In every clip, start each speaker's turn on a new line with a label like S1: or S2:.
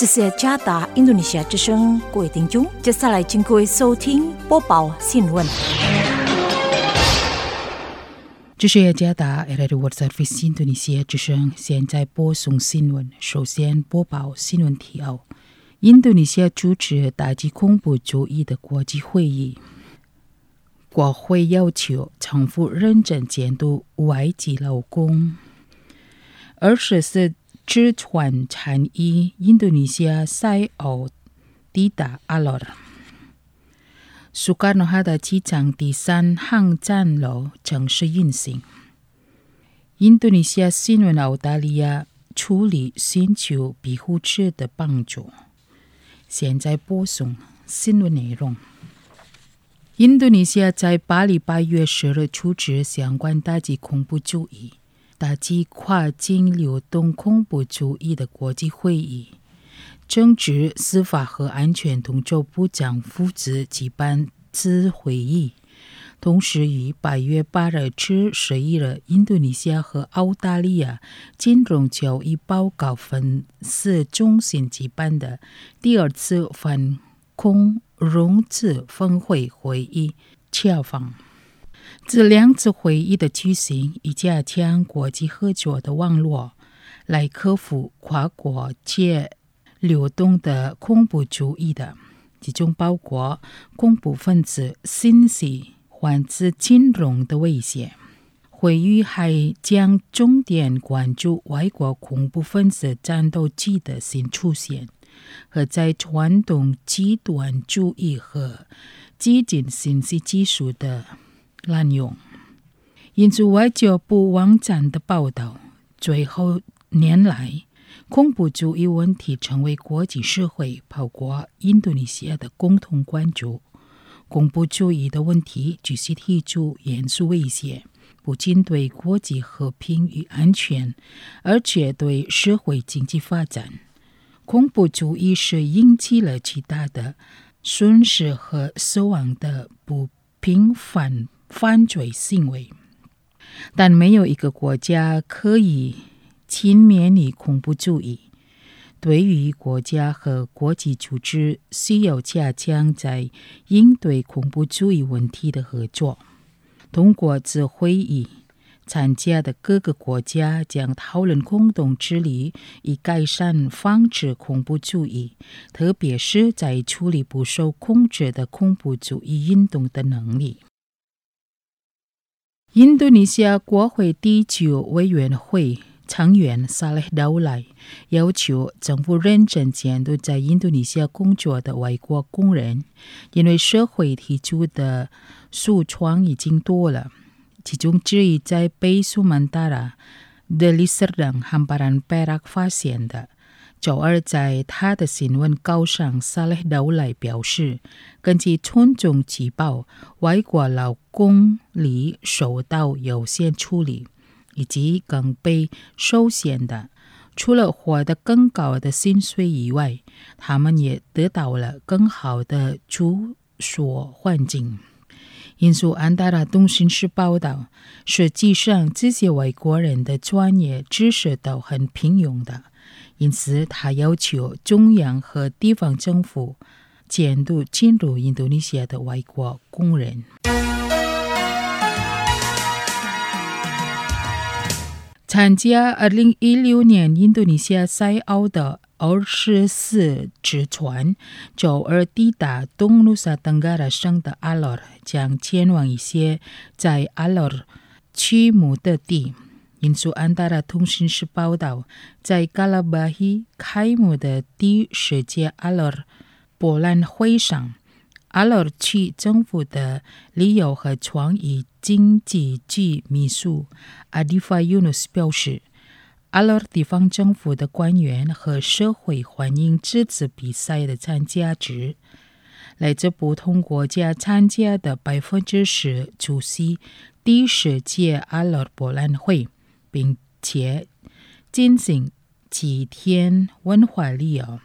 S1: 是加达印度尼西亚之声，各位听众，接下来请各位收听播报新闻。
S2: 这是加达 Radio Service 印度尼西亚之声，现在播送新闻。首先播报新闻提要：印度尼西亚主持打击恐怖主义的国际会议，国会要求政府认真监督外籍劳工。24纸船产于印度尼西亚西澳抵达阿罗尔。苏卡诺哈的机场第3航站楼正式运行。印度尼西亚新闻澳大利亚处理寻求庇护者的帮助。现在播送新闻内容。印度尼西亚在8月10日主持相关打击恐怖主义、打击跨境流动恐怖主义的国际会议。政治、司法和安全同州部长负责举办此会议，同时于8月8日至11日，印度尼西亚和澳大利亚金融交易报告分析中心举办的第2次反恐融资峰会会议洽访。这2次会议的举行以加强国际合作的网络，来克服跨国界流动的恐怖主义的，其中包括恐怖分子、信息或者金融的威胁。会议还将重点关注外国恐怖分子战斗机的新出现，和在传统极端主义和激进信息技术的滥用。印度外交部网站的报道，最后年来恐怖主义问题成为国际社会包括印度尼西亚的共同关注。恐怖主义的问题只是提出严肃威胁，不仅对国际和平与安全，而且对社会经济发展。恐怖主义是引起了极大的损失和死亡的不平凡犯罪行为，但没有一个国家可以轻免于恐怖主义。对于国家和国际组织，需要加强在应对恐怖主义问题的合作。通过这会议，参加的各个国家将讨论共同致力以改善防止恐怖主义，特别是在处理不受控制的恐怖主义运动的能力。印度尼西亚国会第9委员会成员萨勒达乌莱要求政府认真监督在印度尼西亚工作的外国工人，因为社会提出的诉状已经多了。其中之一在北苏门答腊的里斯等Hamparan Perak发现的。周二在他的新闻稿上，萨勒达乌莱表示，根据村中举报，外国劳工里受到优先处理，以及更被受限的，除了获得更高的薪水以外，他们也得到了更好的住所环境。印度安达拉通讯社报道，实际上这些外国人的专业知识都很平庸的，因此他要求中央和地方政府监督进入印度尼西亚的外国工人。参加2016年印度尼西亚西澳的24只船周二抵达东努萨登嘎拉省的阿罗尔，将前往一些在阿罗尔区目的地。印度安达拉通讯社报道，在嘎拉巴希开幕的第10届阿罗尔博览会上，阿罗尔区政府的旅游和创意经济局秘书阿迪法尤努斯表示，阿罗尔地方政府的官员和社会欢迎这次比赛的参加者。来自不同国家参加的10%出席第10届阿罗尔博览会，并且进行7天文化旅游。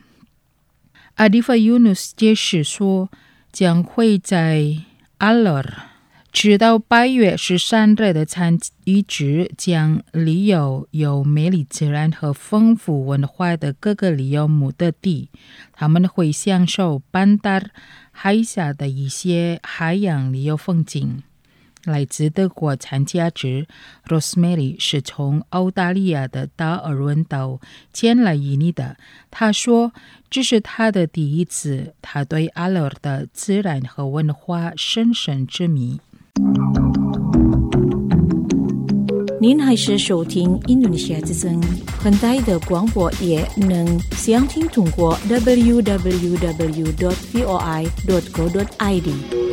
S2: 阿迪法尤努斯解释说，将会在阿罗尔直到8月13日的参与者将旅游有美丽自然和丰富文化的各个旅游目的地，他们会享受班达尔海峡的一些海洋旅游风景。来自德国参加者 Rosemary 是从澳大利亚的达尔文岛前来印尼的。他说这是他的第一次，他对阿拉尔的自然和文化深深着迷。
S1: 您还是收听印度尼西亚之声，很大的广播也能详听通过 www.voi.co.id。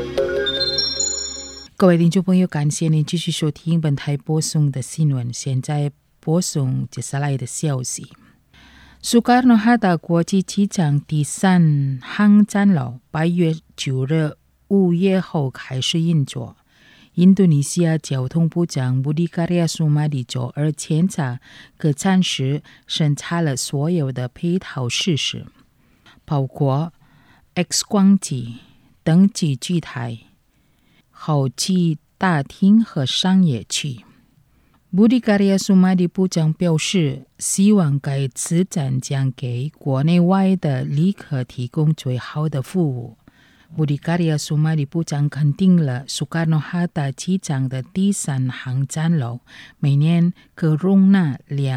S2: 各位听众朋友，感谢您继续收听本台播送的新闻。现在播送接下来的消息。苏卡诺哈达国际机场第3航站楼8月9日午夜后开始运作。印度尼西亚交通部长布迪卡利亚苏马里周二检查各站时审查了所有的配套设施，包括 X 光机、登机机台、候机大厅和商业区。布迪卡利亚苏马里部长表示，希望该次站将给国内外的旅客提供最好的服务。布迪卡利亚苏马里部长肯定了苏卡诺哈达机场的第3航站楼每年可容纳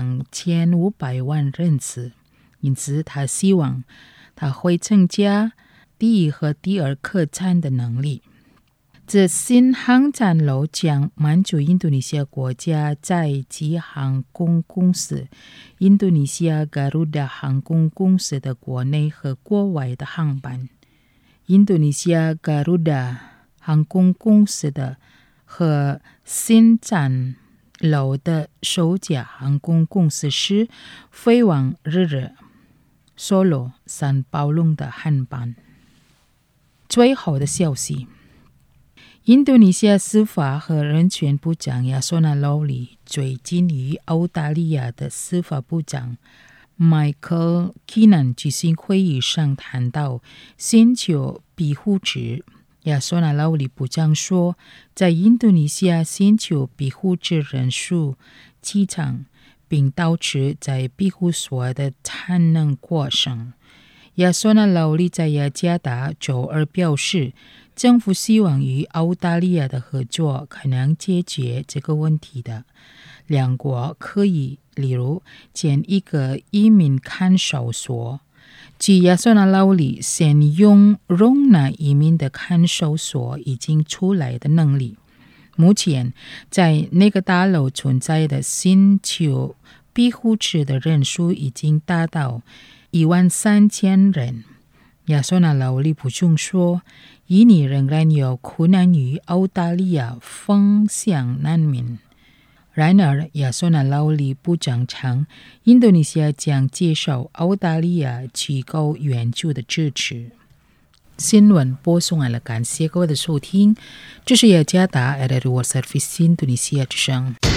S2: 2500万人次，因此他希望他会增加第1和第2客站的能力。这新航站楼将满足印度尼西亚国家载机航空公司、印度尼西亚 Garuda 航空公司的国内和国外的航班。印度尼西亚 Garuda 航空公司的和新站楼的首家航空公司是飞往日日、索罗、三宝龙的航班。最后的消息，印度尼西亚司法和人权部长亚索纳劳里最近与澳大利亚的司法部长Michael Keenan 举行会议上谈到寻求庇护者。亚索纳劳里部长说，在印度尼西亚寻求庇护者人数激增，并导致在庇护所的产能过剩。亚索纳劳里在雅加达周二表示，政府希望与澳大利亚的合作可能解决这个问题的。两国可以例如建一个移民看守所，据亚索纳劳里现用容纳移民的看守所已经出来的能力。目前在那个大楼存在的寻求庇护者的人数已经达到13000人。亚索纳劳里补充说，印尼仍然有困难于澳大利亚方向难民。然而，亚索纳劳里部长称，印度尼西亚将接受澳大利亚机构援助的支持。新闻播送完了，感谢各位的收听，这是雅加达 RRI World Service 印度尼西亚之声。